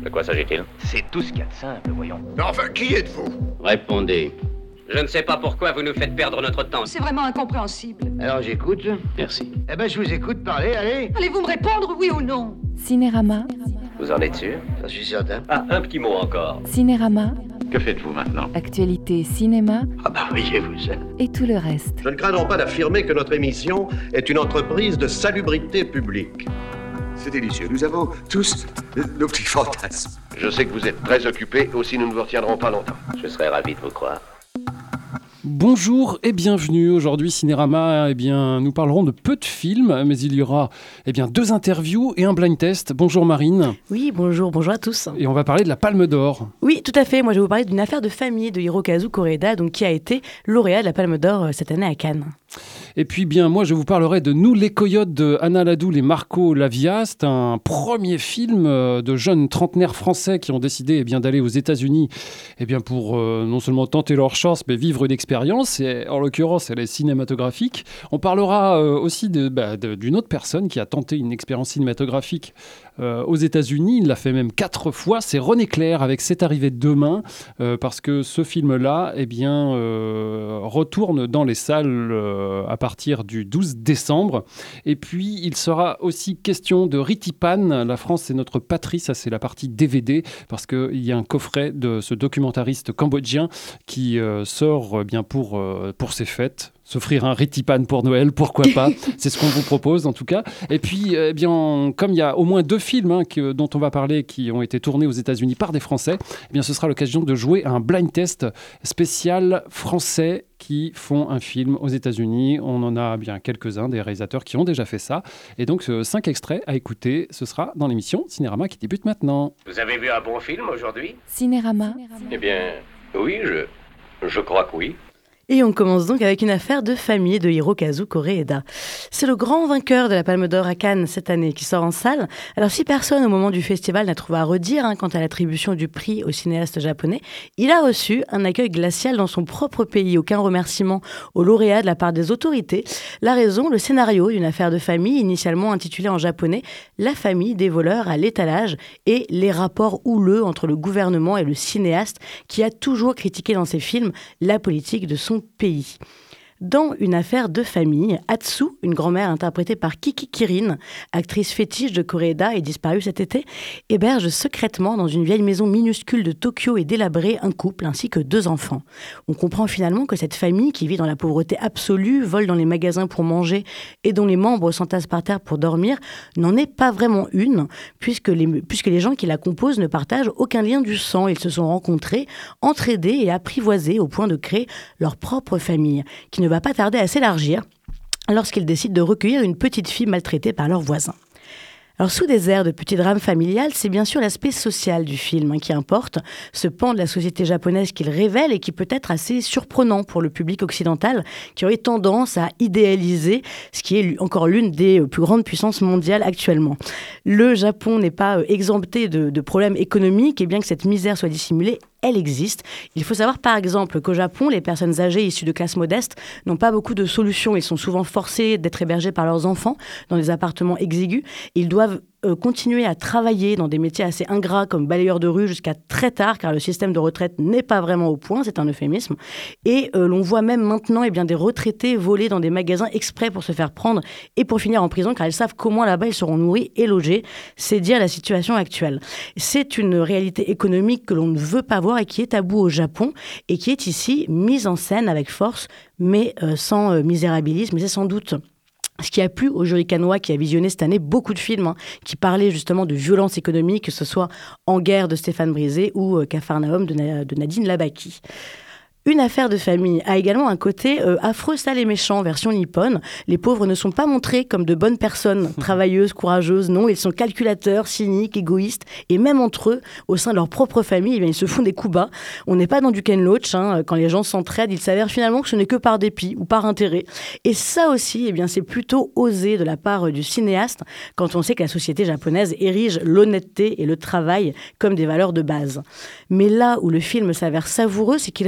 De quoi s'agit-il? C'est tout ce qu'il y a de simple, voyons. Mais enfin, qui êtes-vous? Répondez. Je ne sais pas pourquoi vous nous faites perdre notre temps. C'est vraiment incompréhensible. Alors j'écoute. Merci. Eh ben je vous écoute, parlez, allez. Allez-vous me répondre, oui ou non? Cinérama, Vous en êtes sûr? J'en suis certain. Ah, un petit mot encore. Cinérama, Que faites-vous maintenant? actualité cinéma Ah bah voyez-vous ça. et tout le reste. Je ne crains pas d'affirmer que notre émission est une entreprise de salubrité publique. C'est délicieux. Nous avons tous nos petits fantasmes. Je sais que vous êtes très occupés, aussi nous ne vous retiendrons pas longtemps. Je serais ravi de vous croire. Bonjour et bienvenue. Aujourd'hui, Cinérama, nous parlerons de peu de films, mais il y aura 2 interviews et un blind test. Bonjour Marine. Oui, bonjour à tous. Et on va parler de la Palme d'Or. Oui, tout à fait. Moi, je vais vous parler d'une affaire de famille de Hirokazu Koreeda, donc qui a été lauréat de la Palme d'Or cette année à Cannes. Et puis moi je vous parlerai de Nous les Coyotes de Anna Ladoul et Marco Lavia. C'est un premier film de jeunes trentenaires français qui ont décidé d'aller aux États-Unis pour non seulement tenter leur chance, mais vivre une expérience. Et en l'occurrence, elle est cinématographique. On parlera aussi d'une autre personne qui a tenté une expérience cinématographique aux États-Unis. Il l'a fait même 4 fois. C'est René Clair avec C'est arrivé demain, parce que ce film-là retourne dans les salles à partir du 12 décembre. Et puis, il sera aussi question de Ritipan. La France, c'est notre patrie. Ça, c'est la partie DVD, parce qu'il y a un coffret de ce documentariste cambodgien qui sort pour ses fêtes. S'offrir un Ritipan pour Noël, pourquoi pas? C'est ce qu'on vous propose en tout cas. Et puis, comme il y a au moins 2 films dont on va parler qui ont été tournés aux États-Unis par des Français, ce sera l'occasion de jouer à un blind test spécial français qui font un film aux États-Unis. On en a quelques-uns des réalisateurs qui ont déjà fait ça. Et donc, 5 extraits à écouter, ce sera dans l'émission Cinérama qui débute maintenant. Vous avez vu un bon film aujourd'hui? Cinérama, Eh bien, oui, je crois que oui. Et on commence donc avec une affaire de famille de Hirokazu Koreeda. C'est le grand vainqueur de la Palme d'Or à Cannes cette année qui sort en salle. Alors si personne au moment du festival n'a trouvé à redire quant à l'attribution du prix au cinéaste japonais, il a reçu un accueil glacial dans son propre pays. Aucun remerciement au lauréat de la part des autorités. La raison, le scénario d'une affaire de famille initialement intitulée en japonais « La famille des voleurs à l'étalage » et les rapports houleux entre le gouvernement et le cinéaste qui a toujours critiqué dans ses films la politique de son pays. Dans une affaire de famille, Atsu, une grand-mère interprétée par Kiki Kirin, actrice fétiche de Koreeda et disparue cet été, héberge secrètement dans une vieille maison minuscule de Tokyo et délabrée un couple ainsi que 2 enfants. On comprend finalement que cette famille, qui vit dans la pauvreté absolue, vole dans les magasins pour manger et dont les membres s'entassent par terre pour dormir, n'en est pas vraiment une, puisque les gens qui la composent ne partagent aucun lien du sang. Ils se sont rencontrés, entraidés et apprivoisés au point de créer leur propre famille, qui ne va pas tarder à s'élargir lorsqu'ils décident de recueillir une petite fille maltraitée par leurs voisins. Alors, sous des airs de petit drame familial, c'est bien sûr l'aspect social du film qui importe, ce pan de la société japonaise qu'il révèle et qui peut être assez surprenant pour le public occidental, qui aurait tendance à idéaliser ce qui est encore l'une des plus grandes puissances mondiales actuellement. Le Japon n'est pas exempté de problèmes économiques, et bien que cette misère soit dissimulée, elle existe. Il faut savoir par exemple qu'au Japon, les personnes âgées issues de classes modestes n'ont pas beaucoup de solutions. Ils sont souvent forcés d'être hébergés par leurs enfants dans des appartements exigus. Ils doivent continuer à travailler dans des métiers assez ingrats comme balayeur de rue jusqu'à très tard, car le système de retraite n'est pas vraiment au point, c'est un euphémisme. Et l'on voit même maintenant des retraités voler dans des magasins exprès pour se faire prendre et pour finir en prison, car ils savent qu'au moins là-bas ils seront nourris et logés. C'est dire la situation actuelle. C'est une réalité économique que l'on ne veut pas voir et qui est tabou au Japon et qui est ici mise en scène avec force, mais sans misérabilisme. Mais c'est sans doute ce qui a plu au jury cannois qui a visionné cette année beaucoup de films qui parlaient justement de violence économique, que ce soit En guerre de Stéphane Brisé ou Capharnaüm de Nadine Labaki. Une affaire de famille a également un côté affreux, sale et méchant, version nippone. Les pauvres ne sont pas montrés comme de bonnes personnes, travailleuses, courageuses. Non, ils sont calculateurs, cyniques, égoïstes. Et même entre eux, au sein de leur propre famille, ils se font des coups bas. On n'est pas dans du Ken Loach. Quand les gens s'entraident, il s'avère finalement que ce n'est que par dépit ou par intérêt. Et ça aussi, c'est plutôt osé de la part du cinéaste, quand on sait que la société japonaise érige l'honnêteté et le travail comme des valeurs de base. Mais là où le film s'avère savoureux, c'est qu'il révèle au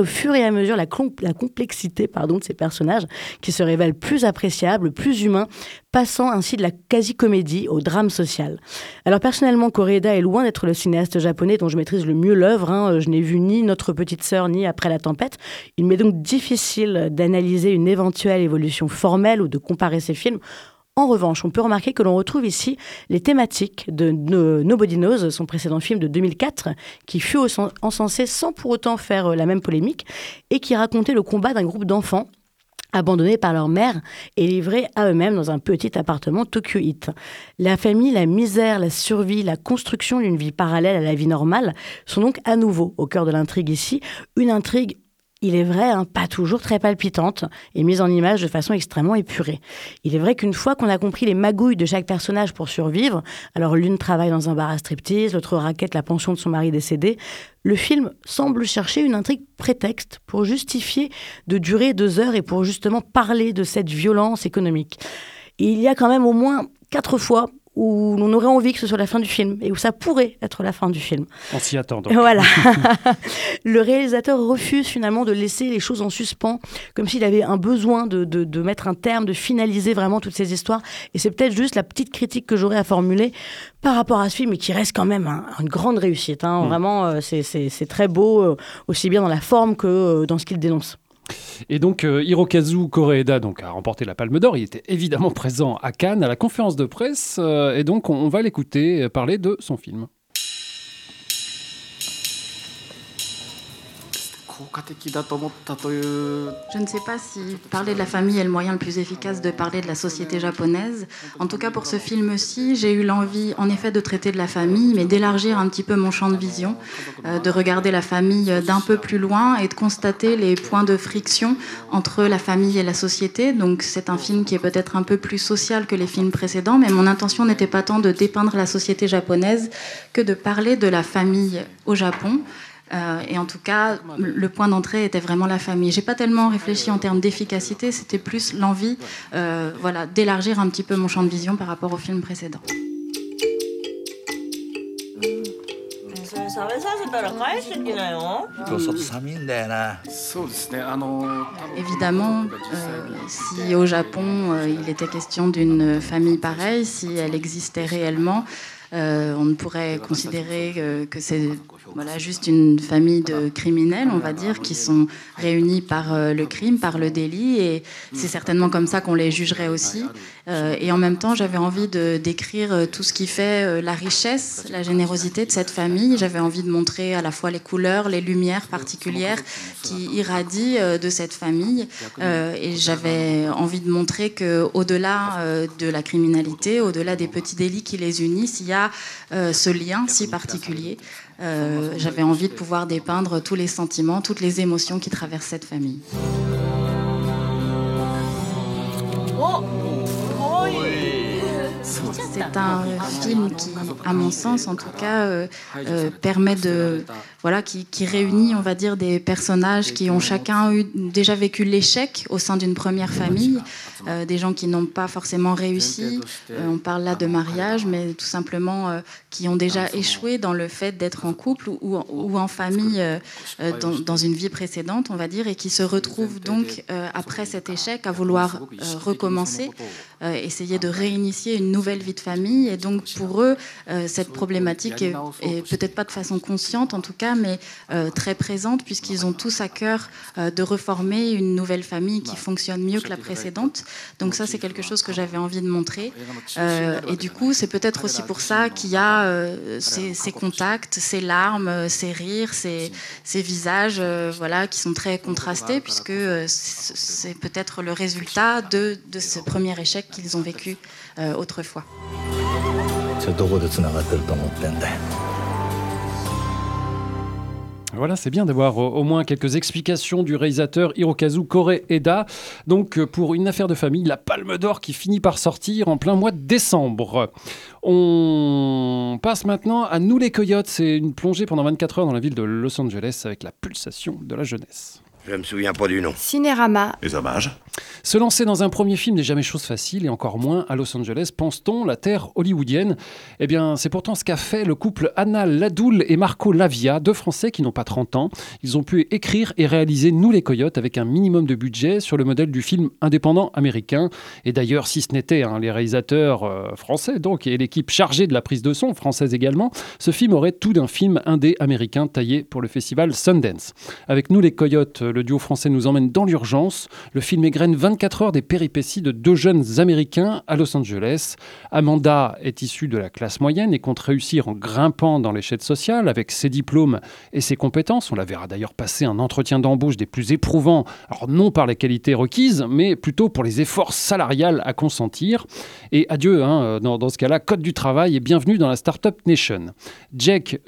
fur et à mesure la complexité de ces personnages qui se révèlent plus appréciables, plus humains, passant ainsi de la quasi-comédie au drame social. Alors personnellement, Koreeda est loin d'être le cinéaste japonais dont je maîtrise le mieux l'œuvre. Je n'ai vu ni Notre petite sœur ni Après la tempête. Il m'est donc difficile d'analyser une éventuelle évolution formelle ou de comparer ces films. En revanche, on peut remarquer que l'on retrouve ici les thématiques de Nobody Knows, son précédent film de 2004, qui fut encensé sans pour autant faire la même polémique et qui racontait le combat d'un groupe d'enfants abandonnés par leur mère et livrés à eux-mêmes dans un petit appartement tokyoïte. La famille, la misère, la survie, la construction d'une vie parallèle à la vie normale sont donc à nouveau au cœur de l'intrigue ici, une intrigue, il est vrai, pas toujours très palpitante et mise en image de façon extrêmement épurée. Il est vrai qu'une fois qu'on a compris les magouilles de chaque personnage pour survivre, alors l'une travaille dans un bar à striptease, l'autre raquette la pension de son mari décédé, le film semble chercher une intrigue prétexte pour justifier de durer 2 heures et pour justement parler de cette violence économique. Et il y a quand même au moins 4 fois où l'on aurait envie que ce soit la fin du film et où ça pourrait être la fin du film. On s'y attend donc. Voilà. Le réalisateur refuse finalement de laisser les choses en suspens, comme s'il avait un besoin de mettre un terme, de finaliser vraiment toutes ces histoires. Et c'est peut-être juste la petite critique que j'aurais à formuler par rapport à ce film, et qui reste quand même une grande réussite. Vraiment, c'est très beau, aussi bien dans la forme que dans ce qu'il dénonce. Et donc Hirokazu Koreeda a remporté la Palme d'Or. Il était évidemment présent à Cannes à la conférence de presse et donc on va l'écouter parler de son film. Je ne sais pas si parler de la famille est le moyen le plus efficace de parler de la société japonaise. En tout cas, pour ce film-ci, j'ai eu l'envie, en effet, de traiter de la famille, mais d'élargir un petit peu mon champ de vision, de regarder la famille d'un peu plus loin et de constater les points de friction entre la famille et la société. Donc, c'est un film qui est peut-être un peu plus social que les films précédents, mais mon intention n'était pas tant de dépeindre la société japonaise que de parler de la famille au Japon. Et en tout cas, le point d'entrée était vraiment la famille. J'ai pas tellement réfléchi en termes d'efficacité, c'était plus l'envie d'élargir un petit peu mon champ de vision par rapport au film précédent. Évidemment, si au Japon il était question d'une famille pareille, si elle existait réellement, on ne pourrait considérer que c'est juste une famille de criminels, on va dire, qui sont réunis par le crime, par le délit, et c'est certainement comme ça qu'on les jugerait aussi. Et en même temps, j'avais envie de décrire tout ce qui fait la richesse, la générosité de cette famille. J'avais envie de montrer à la fois les couleurs, les lumières particulières qui irradient de cette famille. Et j'avais envie de montrer qu'au-delà de la criminalité, au-delà des petits délits qui les unissent, il y a ce lien si particulier. J'avais envie de pouvoir dépeindre tous les sentiments, toutes les émotions qui traversent cette famille. C'est un film qui, à mon sens en tout cas, permet qui réunit, on va dire, des personnages qui ont chacun déjà vécu l'échec au sein d'une première famille, des gens qui n'ont pas forcément réussi, on parle là de mariage, mais tout simplement qui ont déjà échoué dans le fait d'être en couple ou en famille dans une vie précédente, on va dire, et qui se retrouvent donc après cet échec à vouloir recommencer, essayer de réinitier une nouvelle vie de famille. Et donc pour eux, cette problématique est peut-être pas de façon consciente en tout cas, mais très présente, puisqu'ils ont tous à cœur de reformer une nouvelle famille qui fonctionne mieux que la précédente. Donc ça, c'est quelque chose que j'avais envie de montrer. Et du coup, c'est peut-être aussi pour ça qu'il y a ces contacts, ces larmes, ces rires, ces visages qui sont très contrastés, puisque c'est peut-être le résultat de ce premier échec qu'ils ont vécu autrefois. Voilà, c'est bien d'avoir au moins quelques explications du réalisateur Hirokazu Koreeda. Donc, pour Une affaire de famille, la Palme d'Or qui finit par sortir en plein mois de décembre. On passe maintenant à Nous les Coyotes. C'est une plongée pendant 24 heures dans la ville de Los Angeles avec la pulsation de la jeunesse. Je me souviens pas du nom. Cinérama. Les hommages. Se lancer dans un premier film n'est jamais chose facile, et encore moins à Los Angeles, pense-t-on, la terre hollywoodienne. Eh bien, c'est pourtant ce qu'a fait le couple Anna Ladoul et Marco Lavia, deux Français qui n'ont pas 30 ans. Ils ont pu écrire et réaliser Nous les Coyotes avec un minimum de budget sur le modèle du film indépendant américain. Et d'ailleurs, si ce n'était les réalisateurs français donc, et l'équipe chargée de la prise de son, française également, ce film aurait tout d'un film indé américain taillé pour le festival Sundance. Avec Nous les Coyotes, le duo français nous emmène dans l'urgence. Le film égrène 24 heures des péripéties de deux jeunes Américains à Los Angeles. Amanda est issue de la classe moyenne et compte réussir en grimpant dans l'échelle sociale avec ses diplômes et ses compétences. On la verra d'ailleurs passer un entretien d'embauche des plus éprouvants, alors non par les qualités requises, mais plutôt pour les efforts salariales à consentir. Et adieu, dans ce cas-là, code du travail et bienvenue dans la Startup Nation. Jack,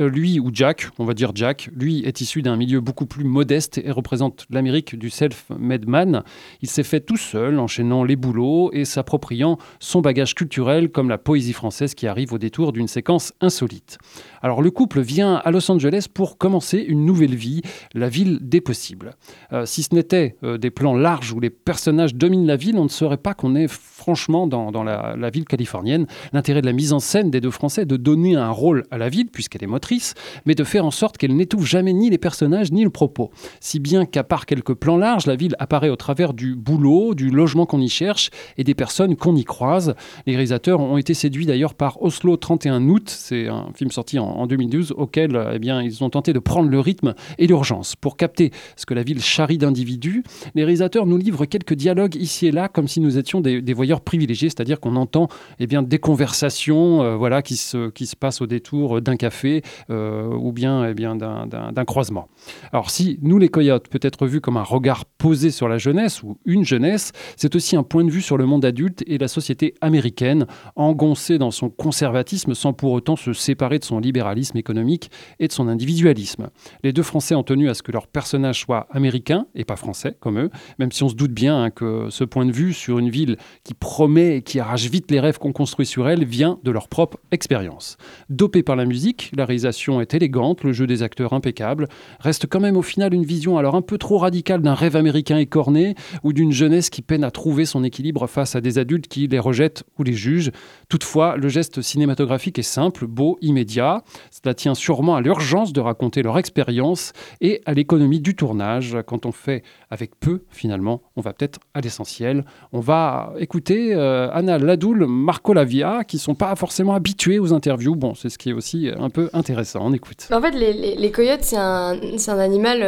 on va dire Jack, lui est issu d'un milieu beaucoup plus modeste et représente l'Amérique du self-made man. Il s'est fait tout seul, enchaînant les boulots et s'appropriant son bagage culturel comme la poésie française qui arrive au détour d'une séquence insolite. Alors le couple vient à Los Angeles pour commencer une nouvelle vie, la ville des possibles. Si ce n'était des plans larges où les personnages dominent la ville, on ne saurait pas qu'on est franchement dans la ville californienne. L'intérêt de la mise en scène des deux Français est de donner un rôle à la ville, puisqu'elle est motrice, mais de faire en sorte qu'elle n'étouffe jamais ni les personnages ni le propos. Si bien qu'à part quelques plans larges, la ville apparaît au travers du boulot, du logement qu'on y cherche et des personnes qu'on y croise. Les réalisateurs ont été séduits d'ailleurs par Oslo 31 août, c'est un film sorti en 2012 auquel ils ont tenté de prendre le rythme et l'urgence. Pour capter ce que la ville charrie d'individus, les réalisateurs nous livrent quelques dialogues ici et là comme si nous étions des voyeurs privilégiés, c'est-à-dire qu'on entend des conversations qui se passent au détour d'un café ou bien d'un croisement. Alors si Nous les Coyotes peut être vu comme un regard posé sur la jeunesse ou une jeunesse, c'est aussi un point de vue sur le monde adulte et la société américaine, engoncée dans son conservatisme sans pour autant se séparer de son libéralisme économique et de son individualisme. Les deux Français ont tenu à ce que leurs personnages soient américains et pas français comme eux, même si on se doute bien que ce point de vue sur une ville qui promet et qui arrache vite les rêves qu'on construit sur elle vient de leur propre expérience. Dopé par la musique, la réalisation est élégante, le jeu des acteurs impeccable, reste quand même au final une vision alors un peu trop radicale d'un rêve américain écorné ou d'une jeunesse qui peine à trouver son équilibre face à des adultes qui les rejettent ou les jugent. Toutefois, le geste cinématographique est simple, beau, immédiat. Cela tient sûrement à l'urgence de raconter leur expérience et à l'économie du tournage. Quand on fait avec peu, finalement, on va peut-être à l'essentiel. On va écouter Anna Ladoul, Marco Lavia, qui ne sont pas forcément habitués aux interviews. Bon, c'est ce qui est aussi un peu intéressant. On écoute. En fait, les coyotes, c'est un animal...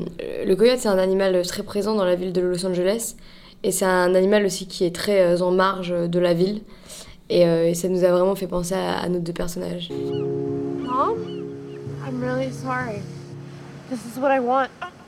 le coyote, c'est un animal très présent dans la ville de Los Angeles. Et c'est un animal aussi qui est très en marge de la ville. Et ça nous a vraiment fait penser à nos deux personnages. Mom, I'm really sorry. This is what I want.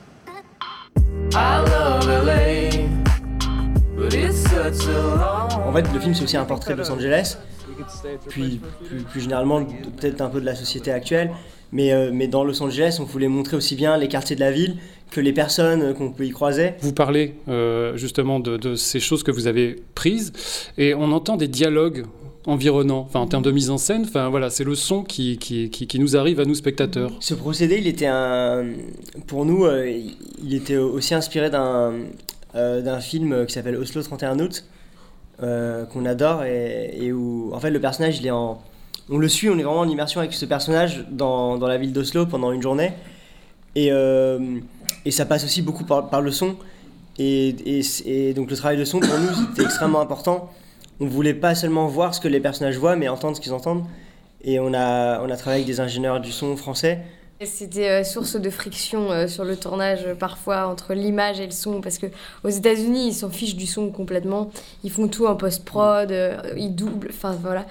En fait, le film, c'est aussi un portrait de Los Angeles, puis plus généralement, peut-être un peu de la société actuelle. Mais dans Los Angeles, on voulait montrer aussi bien les quartiers de la ville que les personnes qu'on peut y croiser. Vous parlez justement de ces choses que vous avez prises, et on entend des dialogues environnants, en termes de mise en scène, c'est le son qui nous arrive à nous spectateurs. Ce procédé, il était pour nous, il était aussi inspiré d'un film qui s'appelle Oslo 31 août, qu'on adore, et où en fait le personnage, on le suit, on est vraiment en immersion avec ce personnage dans la ville d'Oslo pendant une journée, et ça passe aussi beaucoup par le son, et donc le travail de son pour nous c'était extrêmement important. On voulait pas seulement voir ce que les personnages voient, mais entendre ce qu'ils entendent, et on a travaillé avec des ingénieurs du son français. C'était source de friction sur le tournage parfois entre l'image et le son, parce que aux États-Unis ils s'en fichent du son complètement, ils font tout en post-prod, ils doublent, voilà.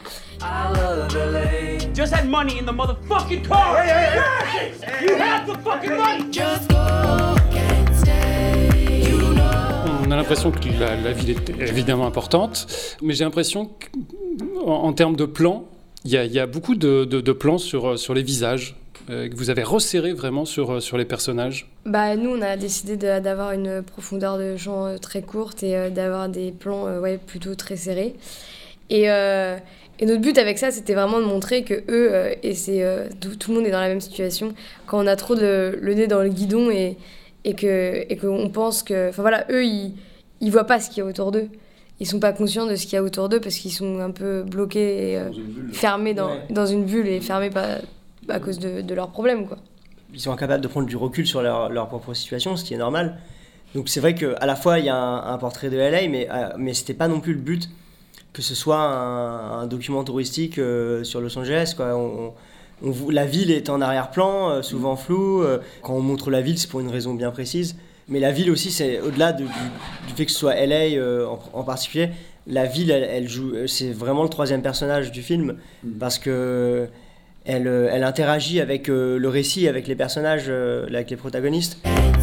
Just had money in the motherfucking car. Hey! You have the fucking money. Just go and stay. You know. On a l'impression que la ville est évidemment importante, mais j'ai l'impression qu'en termes de plans, il y a beaucoup de plans sur les visages. Que vous avez resserré vraiment sur les personnages. Nous, on a décidé d'avoir une profondeur de champ très courte et d'avoir des plans plutôt très serrés. Et notre but avec ça, c'était vraiment de montrer que eux, tout le monde est dans la même situation. Quand on a trop le nez dans le guidon et et qu'on pense que... Enfin voilà, eux, ils voient pas ce qu'il y a autour d'eux. Ils sont pas conscients de ce qu'il y a autour d'eux parce qu'ils sont un peu bloqués et fermés dans une bulle et fermés à cause de leurs problèmes, quoi. Ils sont incapables de prendre du recul sur leur propre situation, ce qui est normal. Donc c'est vrai qu'à la fois il y a un portrait de LA, mais c'était pas non plus le but que ce soit un document touristique sur Los Angeles, quoi. La ville est en arrière-plan, souvent floue. Quand on montre la ville, c'est pour une raison bien précise. Mais la ville aussi, c'est au-delà du fait que ce soit LA en particulier. La ville, elle joue. C'est vraiment le troisième personnage du film parce que elle interagit avec le récit, avec les personnages, avec les protagonistes.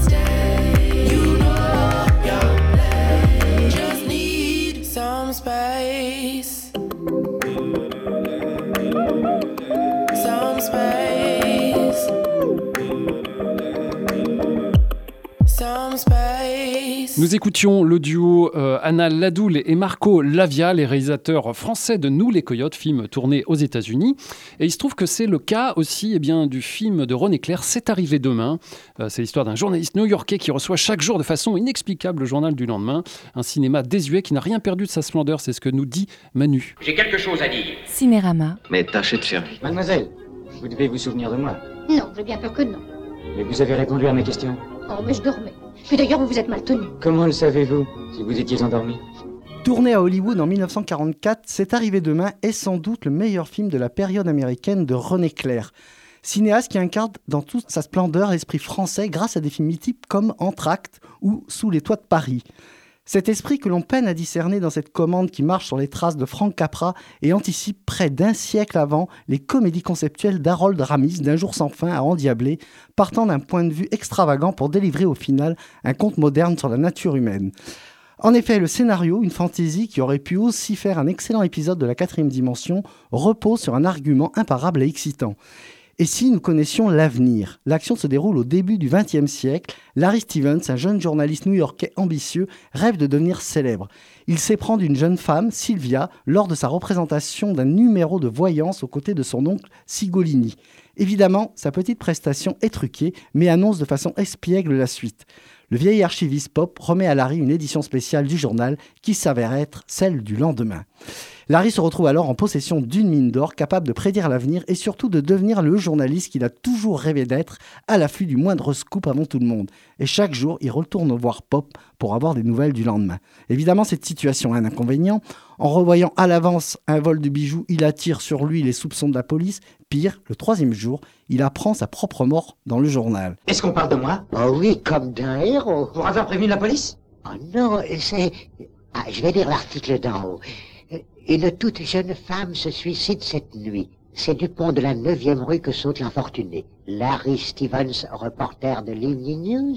Nous écoutions le duo Anna Ladoul et Marco Lavia, les réalisateurs français de Nous les Coyotes, film tourné aux États-Unis. Et il se trouve que c'est le cas aussi du film de René Clair, C'est arrivé demain. C'est l'histoire d'un journaliste new-yorkais qui reçoit chaque jour de façon inexplicable le journal du lendemain. Un cinéma désuet qui n'a rien perdu de sa splendeur, c'est ce que nous dit Manu. J'ai quelque chose à dire. Cinérama. Mais tâchez de faire vite. Mademoiselle, vous devez vous souvenir de moi. Non, j'ai bien peur que non. Mais vous avez répondu à mes questions. Oh, mais je dormais. Puis d'ailleurs, vous vous êtes mal tenu. Comment le savez-vous, si vous étiez endormi? Tourné à Hollywood en 1944, C'est arrivé demain est sans doute le meilleur film de la période américaine de René Clair. Cinéaste qui incarne dans toute sa splendeur l'esprit français grâce à des films mythiques comme Entr'acte ou Sous les toits de Paris. Cet esprit que l'on peine à discerner dans cette commande qui marche sur les traces de Frank Capra et anticipe près d'un siècle avant les comédies conceptuelles d'Harold Ramis d'Un jour sans fin à endiabler, partant d'un point de vue extravagant pour délivrer au final un conte moderne sur la nature humaine. En effet, le scénario, une fantaisie qui aurait pu aussi faire un excellent épisode de la 4e dimension, repose sur un argument imparable et excitant. Et si nous connaissions l'avenir? L'action se déroule au début du XXe siècle. Larry Stevens, un jeune journaliste new-yorkais ambitieux, rêve de devenir célèbre. Il s'éprend d'une jeune femme, Sylvia, lors de sa représentation d'un numéro de voyance aux côtés de son oncle Sigolini. Évidemment, sa petite prestation est truquée, mais annonce de façon espiègle la suite. Le vieil archiviste Pop remet à Larry une édition spéciale du journal qui s'avère être celle du lendemain. Larry se retrouve alors en possession d'une mine d'or capable de prédire l'avenir et surtout de devenir le journaliste qu'il a toujours rêvé d'être, à l'affût du moindre scoop avant tout le monde. Et chaque jour, il retourne voir Pop pour avoir des nouvelles du lendemain. Évidemment, cette situation a un inconvénient. En revoyant à l'avance un vol de bijoux, il attire sur lui les soupçons de la police. Pire, le 3e jour, il apprend sa propre mort dans le journal. Est-ce qu'on parle de moi? Oh oui, comme d'un héros. Pour avoir prévenu la police? Oh non, c'est... Ah, je vais lire l'article d'en haut. Une toute jeune femme se suicide cette nuit. C'est du pont de la 9e rue que saute l'infortuné. Larry Stevens, reporter de l'Evening News,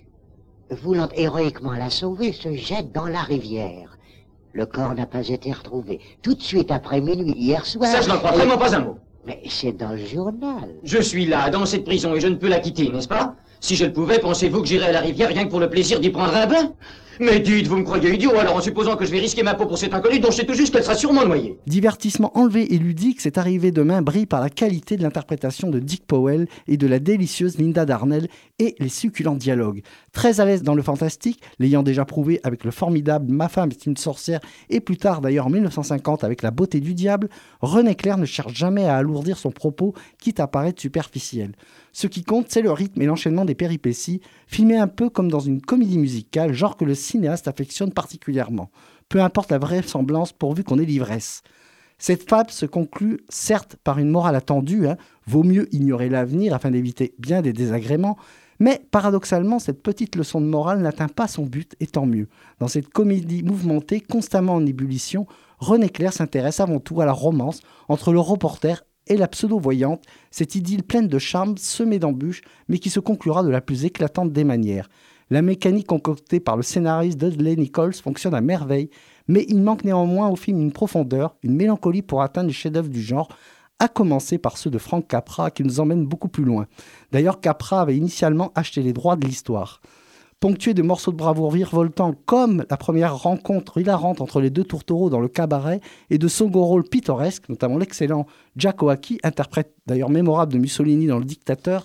voulant héroïquement la sauver, se jette dans la rivière. Le corps n'a pas été retrouvé. Tout de suite après minuit, hier soir... Ça, je n'en crois vraiment pas un mot. Mais c'est dans le journal. Je suis là, dans cette prison, et je ne peux la quitter, n'est-ce pas? Si je le pouvais, pensez-vous que j'irais à la rivière rien que pour le plaisir d'y prendre un bain? Mais dites, vous me croyez idiot, alors en supposant que je vais risquer ma peau pour cette inconnue dont je sais tout juste qu'elle sera sûrement noyée. Divertissement enlevé et ludique, C'est arrivé demain brille par la qualité de l'interprétation de Dick Powell et de la délicieuse Linda Darnell et les succulents dialogues. Très à l'aise dans le fantastique, l'ayant déjà prouvé avec le formidable Ma femme est une sorcière et plus tard d'ailleurs en 1950 avec La beauté du diable, René Clair ne cherche jamais à alourdir son propos, quitte à paraître superficiel. Ce qui compte, c'est le rythme et l'enchaînement des péripéties, filmé un peu comme dans une comédie musicale, genre que le cinéaste affectionne particulièrement. Peu importe la vraisemblance pourvu qu'on ait l'ivresse. Cette fable se conclut certes par une morale attendue, vaut mieux ignorer l'avenir afin d'éviter bien des désagréments, mais paradoxalement, cette petite leçon de morale n'atteint pas son but, et tant mieux. Dans cette comédie mouvementée, constamment en ébullition, René Clair s'intéresse avant tout à la romance entre le reporter et la pseudo-voyante, cette idylle pleine de charme semée d'embûches, mais qui se conclura de la plus éclatante des manières. La mécanique concoctée par le scénariste Dudley Nichols fonctionne à merveille, mais il manque néanmoins au film une profondeur, une mélancolie pour atteindre les chefs-d'œuvre du genre, à commencer par ceux de Frank Capra qui nous emmènent beaucoup plus loin. D'ailleurs, Capra avait initialement acheté les droits de l'histoire. Ponctué de morceaux de bravoure virevoltants comme la première rencontre hilarante entre les deux tourtereaux dans le cabaret et de second rôles pittoresques, notamment l'excellent Jack Oakie, interprète d'ailleurs mémorable de Mussolini dans Le Dictateur,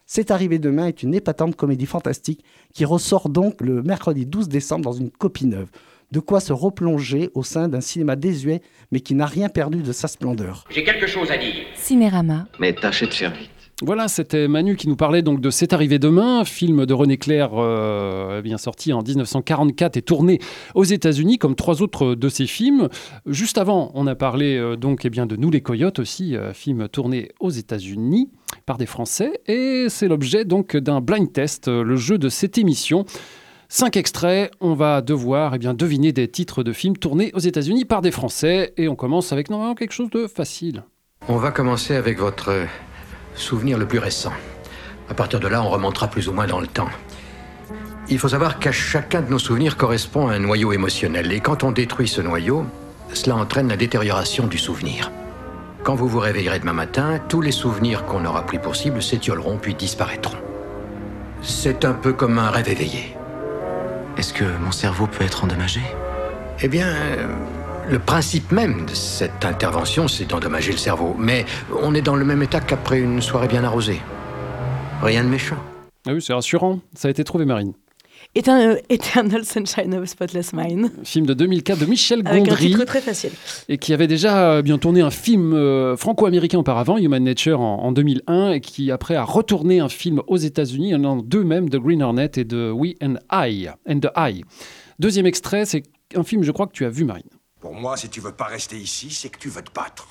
C'est arrivé demain est une épatante comédie fantastique qui ressort donc le mercredi 12 décembre dans une copie neuve. De quoi se replonger au sein d'un cinéma désuet mais qui n'a rien perdu de sa splendeur. J'ai quelque chose à dire. Cinérama. Mais tâchez de faire vite. Voilà, c'était Manu qui nous parlait donc de C'est arrivé demain, film de René Clair bien sorti en 1944 et tourné aux États-Unis comme 3 autres de ses films. Juste avant, on a parlé donc bien de Nous les Coyotes aussi, film tourné aux États-Unis par des Français, et c'est l'objet donc d'un blind test, le jeu de cette émission. 5 extraits, on va devoir deviner des titres de films tournés aux États-Unis par des Français, et on commence avec normalement quelque chose de facile. On va commencer avec votre souvenir le plus récent. À partir de là, on remontera plus ou moins dans le temps. Il faut savoir qu'à chacun de nos souvenirs correspond un noyau émotionnel. Et quand on détruit ce noyau, cela entraîne la détérioration du souvenir. Quand vous vous réveillerez demain matin, tous les souvenirs qu'on aura pris pour cible s'étioleront puis disparaîtront. C'est un peu comme un rêve éveillé. Est-ce que mon cerveau peut être endommagé ? Eh bien, le principe même de cette intervention, c'est d'endommager le cerveau. Mais on est dans le même état qu'après une soirée bien arrosée. Rien de méchant. Ah oui, c'est rassurant. Ça a été trouvé, Marine. Eternal Sunshine of a Spotless Mind. Film de 2004 de Michel Gondry. Avec un titre très facile. Et qui avait déjà bien tourné un film franco-américain auparavant, Human Nature, en 2001, et qui après a retourné un film aux États-Unis, il y en a 2 même, de Green Hornet et de We and the Eye. Deuxième extrait, c'est un film, je crois, que tu as vu, Marine. Pour moi, si tu veux pas rester ici, c'est que tu veux te battre.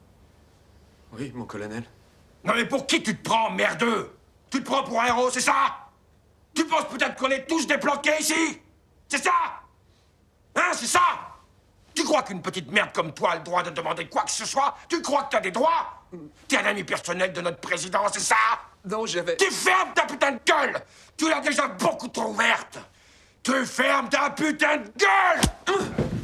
Oui, mon colonel. Non mais pour qui tu te prends, merdeux? Tu te prends pour un héros, c'est ça? Tu penses peut-être qu'on est tous déplanqués ici? C'est ça? Hein, c'est ça? Tu crois qu'une petite merde comme toi a le droit de demander quoi que ce soit? Tu crois que t'as des droits? T'es un ami personnel de notre président, c'est ça? Non, j'avais... Tu fermes ta putain de gueule! Tu l'as déjà beaucoup trop ouverte! Tu fermes ta putain de gueule!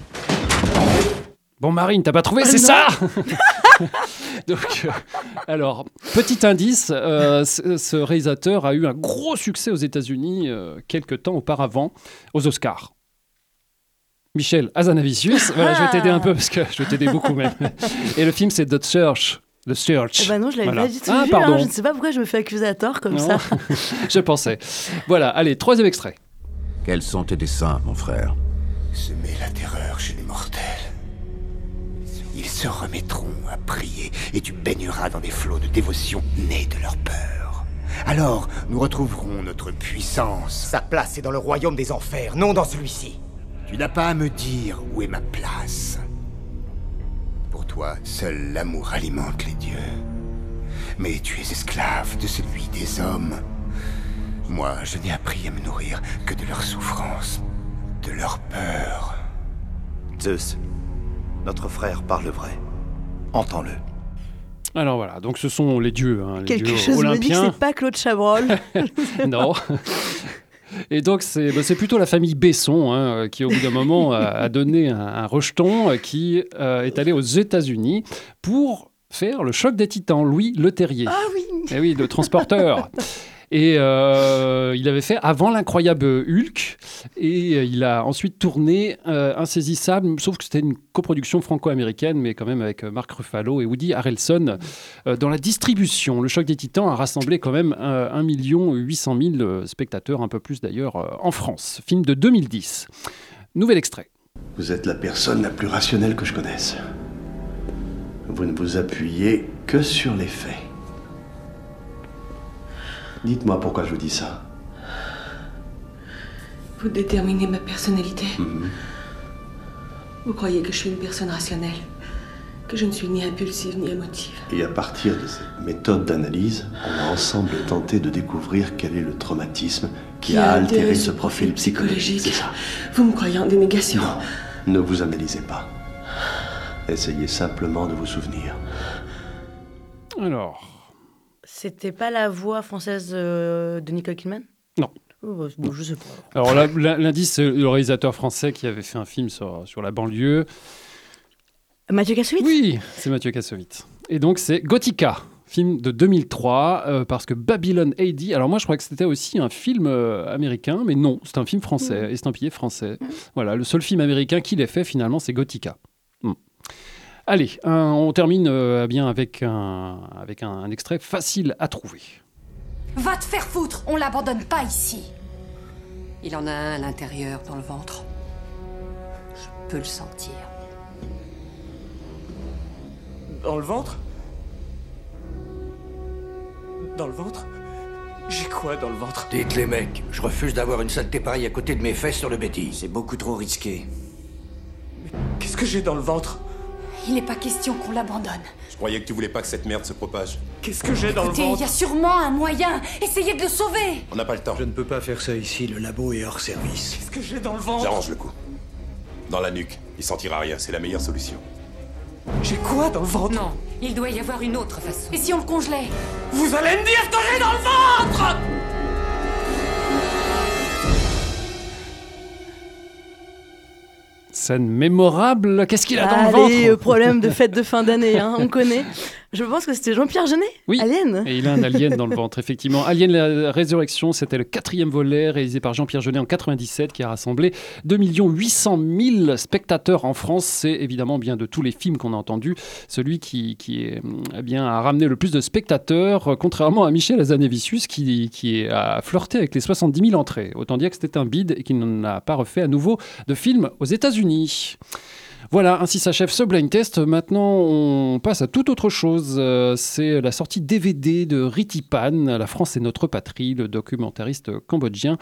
Bon, Marine, t'as pas trouvé, c'est ça. Donc, alors, petit indice, ce réalisateur a eu un gros succès aux États-Unis quelques temps auparavant, aux Oscars. Michel Hazanavicius, voilà, je vais t'aider un peu, parce que je vais t'aider beaucoup même. Et le film, c'est The Search. The Search. Eh ben non, je l'avais pas du tout vu. Pardon. Hein. Je ne sais pas pourquoi je me fais accuser à tort comme ça. Je pensais. Voilà, allez, 3e extrait. Quels sont tes desseins, mon frère? Semer la terreur chez les mortels. Ils se remettront à prier et tu baigneras dans des flots de dévotion nés de leur peur. Alors, nous retrouverons notre puissance. Sa place est dans le royaume des enfers, non dans celui-ci. Tu n'as pas à me dire où est ma place. Pour toi, seul l'amour alimente les dieux. Mais tu es esclave de celui des hommes. Moi, je n'ai appris à me nourrir que de leur souffrance, de leur peur. Zeus, notre frère parle vrai. Entends-le. Alors voilà, donc ce sont les dieux, les Quelque dieux chose olympiens. me dit que c'est pas Claude Chabrol. Non. Et donc c'est plutôt la famille Besson qui au bout d'un moment a donné un rejeton qui est allé aux États-Unis pour faire le choc des titans, Louis Leterrier. Ah oui. Eh oui, le transporteur. Et il avait fait avant l'incroyable Hulk, et il a ensuite tourné Insaisissable, sauf que c'était une coproduction franco-américaine, mais quand même avec Mark Ruffalo et Woody Harrelson. Dans la distribution, le choc des titans a rassemblé quand même 1 800 000 spectateurs, un peu plus d'ailleurs, en France. Film de 2010. Nouvel extrait. Vous êtes la personne la plus rationnelle que je connaisse. Vous ne vous appuyez que sur les faits. Dites-moi pourquoi je vous dis ça. Vous déterminez ma personnalité. Vous croyez que je suis une personne rationnelle, que je ne suis ni impulsive ni émotive. Et à partir de cette méthode d'analyse, on a ensemble tenté de découvrir quel est le traumatisme qui a altéré ce profil psychologique. C'est ça. Vous me croyez en dénégation. Non, ne vous analysez pas. Essayez simplement de vous souvenir. Alors... C'était pas la voix française de Nicole Kidman? Non. Oh, bon, je sais pas. Alors l'indice, c'est le réalisateur français qui avait fait un film sur la banlieue. Mathieu Kassovitz? Oui, c'est Mathieu Kassovitz. Et donc c'est Gothica, film de 2003, parce que Babylon AD, alors moi je crois que c'était aussi un film américain, mais non, c'est un film français, estampillé français. Voilà, le seul film américain qu'il ait fait finalement, c'est Gothica. Allez, on termine bien avec un extrait facile à trouver. Va te faire foutre, on l'abandonne pas ici. Il en a un à l'intérieur, dans le ventre. Je peux le sentir. Dans le ventre? Dans le ventre? J'ai quoi dans le ventre? Dites les mecs, je refuse d'avoir une saleté pareille à côté de mes fesses sur le Betty. C'est beaucoup trop risqué. Qu'est-ce que j'ai dans le ventre? Il n'est pas question qu'on l'abandonne. Je croyais que tu voulais pas que cette merde se propage. Qu'est-ce que j'ai dans Écoutez, le il ventre? y a sûrement un moyen. Essayez de le sauver. On n'a pas le temps. Je ne peux pas faire ça ici, le labo est hors service. Qu'est-ce que j'ai dans le ventre? J'arrange le coup. Dans la nuque. Il sentira rien, c'est la meilleure solution. J'ai quoi dans le ventre? Non, il doit y avoir une autre façon. Et si on le congelait? Vous allez me dire ce que j'ai dans le ventre! Scène mémorable. Qu'est-ce qu'il a dans le ventre? Allez, problème de fête de fin d'année, hein, on connaît. Je pense que c'était Jean-Pierre Jeunet, Oui, Alien. et il a un alien dans le ventre, effectivement. Alien la Résurrection, c'était le 4e volet réalisé par Jean-Pierre Jeunet en 97 qui a rassemblé 2 800 000 spectateurs en France. C'est évidemment bien de tous les films qu'on a entendus, celui qui a ramené le plus de spectateurs, contrairement à Michel Hazanavicius qui a flirté avec les 70 000 entrées. Autant dire que c'était un bide et qu'il n'a pas refait à nouveau de film aux États-Unis. Voilà, ainsi s'achève ce blind test. Maintenant, on passe à toute autre chose. C'est la sortie DVD de Ritipan, La France est notre patrie, le documentariste cambodgien,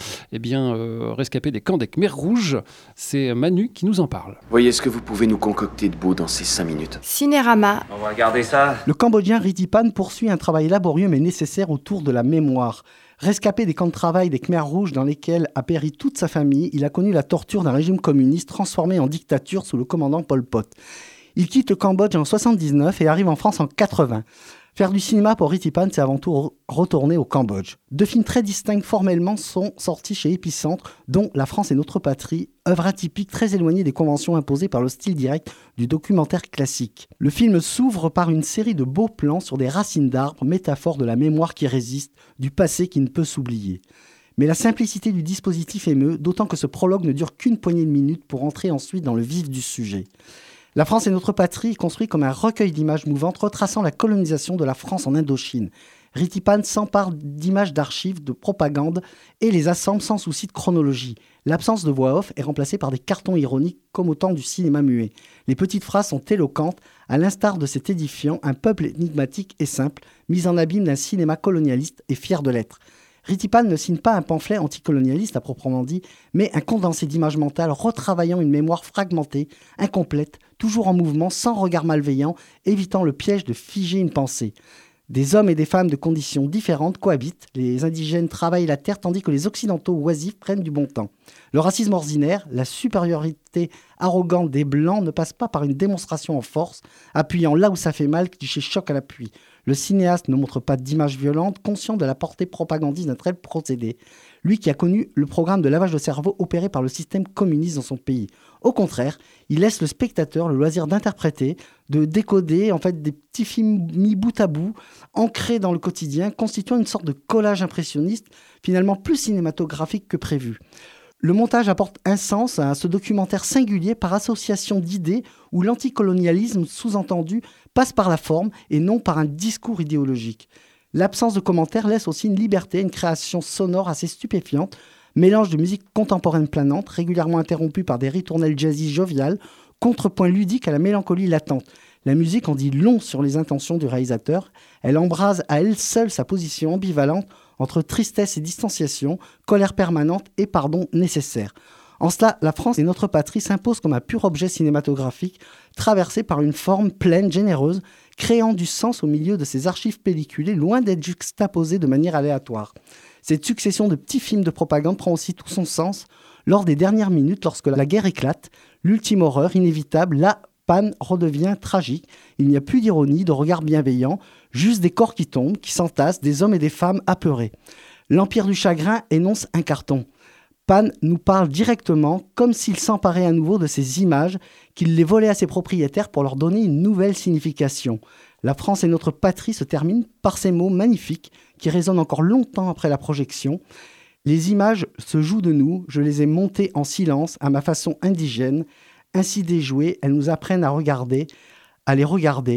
rescapé des camps des Khmers rouges. C'est Manu qui nous en parle. Voyez ce que vous pouvez nous concocter de beau dans ces 5 minutes. Cinérama. On va regarder ça. Le Cambodgien Ritipan poursuit un travail laborieux mais nécessaire autour de la mémoire. Rescapé des camps de travail des Khmers rouges dans lesquels a péri toute sa famille, il a connu la torture d'un régime communiste transformé en dictature sous le commandant Pol Pot. Il quitte le Cambodge en 1979 et arrive en France en 1980. Faire du cinéma pour Ritipan, c'est avant tout retourner au Cambodge. 2 films très distincts formellement sont sortis chez Épicentre, dont La France est notre patrie, œuvre atypique très éloignée des conventions imposées par le style direct du documentaire classique. Le film s'ouvre par une série de beaux plans sur des racines d'arbres, métaphore de la mémoire qui résiste, du passé qui ne peut s'oublier. Mais la simplicité du dispositif émeut, d'autant que ce prologue ne dure qu'une poignée de minutes pour entrer ensuite dans le vif du sujet. La France est notre patrie est construit comme un recueil d'images mouvantes retraçant la colonisation de la France en Indochine. Ritipan s'empare d'images d'archives, de propagande et les assemble sans souci de chronologie. L'absence de voix off est remplacée par des cartons ironiques comme au temps du cinéma muet. Les petites phrases sont éloquentes, à l'instar de cet édifiant, un peuple énigmatique et simple, mis en abîme d'un cinéma colonialiste et fier de l'être. Ritipan ne signe pas un pamphlet anticolonialiste à proprement dit, mais un condensé d'images mentales retravaillant une mémoire fragmentée, incomplète, toujours en mouvement, sans regard malveillant, évitant le piège de figer une pensée. Des hommes et des femmes de conditions différentes cohabitent, les indigènes travaillent la terre tandis que les occidentaux oisifs prennent du bon temps. Le racisme ordinaire, la supériorité arrogante des Blancs ne passe pas par une démonstration en force, appuyant là où ça fait mal, cliché choc à l'appui. Le cinéaste ne montre pas d'images violentes, conscient de la portée propagandiste d'un tel procédé. Lui qui a connu le programme de lavage de cerveau opéré par le système communiste dans son pays. Au contraire, il laisse le spectateur le loisir d'interpréter, de décoder des petits films mis bout à bout, ancrés dans le quotidien, constituant une sorte de collage impressionniste, finalement plus cinématographique que prévu. Le montage apporte un sens à ce documentaire singulier par association d'idées où l'anticolonialisme sous-entendu passe par la forme et non par un discours idéologique. L'absence de commentaires laisse aussi une liberté, une création sonore assez stupéfiante, mélange de musique contemporaine planante, régulièrement interrompue par des ritournelles jazzy joviales, contrepoint ludique à la mélancolie latente. La musique en dit long sur les intentions du réalisateur. Elle embrase à elle seule sa position ambivalente entre tristesse et distanciation, colère permanente et pardon nécessaire. En cela, La France est notre patrie s'impose comme un pur objet cinématographique, traversé par une forme pleine, généreuse, créant du sens au milieu de ses archives pelliculées, loin d'être juxtaposées de manière aléatoire. Cette succession de petits films de propagande prend aussi tout son sens lors des dernières minutes, lorsque la guerre éclate, l'ultime horreur inévitable, la panne redevient tragique. Il n'y a plus d'ironie, de regard bienveillant, juste des corps qui tombent, qui s'entassent, des hommes et des femmes apeurés. L'Empire du chagrin énonce un carton. Pan nous parle directement, comme s'il s'emparait à nouveau de ces images, qu'il les volait à ses propriétaires pour leur donner une nouvelle signification. La France est notre patrie se termine par ces mots magnifiques qui résonnent encore longtemps après la projection. Les images se jouent de nous, je les ai montées en silence, à ma façon indigène. Ainsi déjouées, elles nous apprennent à les regarder,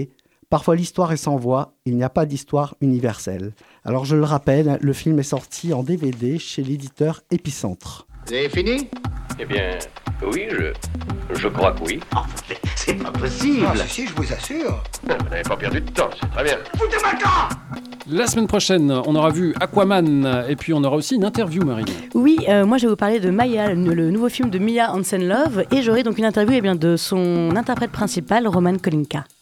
Parfois l'histoire est sans voix, il n'y a pas d'histoire universelle. Alors je le rappelle, le film est sorti en DVD chez l'éditeur Épicentre. Vous avez fini? Eh bien, oui, je crois que oui. Oh, c'est pas possible. Ah, si, je vous assure. Vous n'avez pas perdu de temps, c'est très bien. Foutez-moi le camp! La semaine prochaine, on aura vu Aquaman et puis on aura aussi une interview, Marine. Oui, moi je vais vous parler de Maya, le nouveau film de Mia Hansen-Løve, et j'aurai donc une interview de son interprète principal, Roman Kolinka.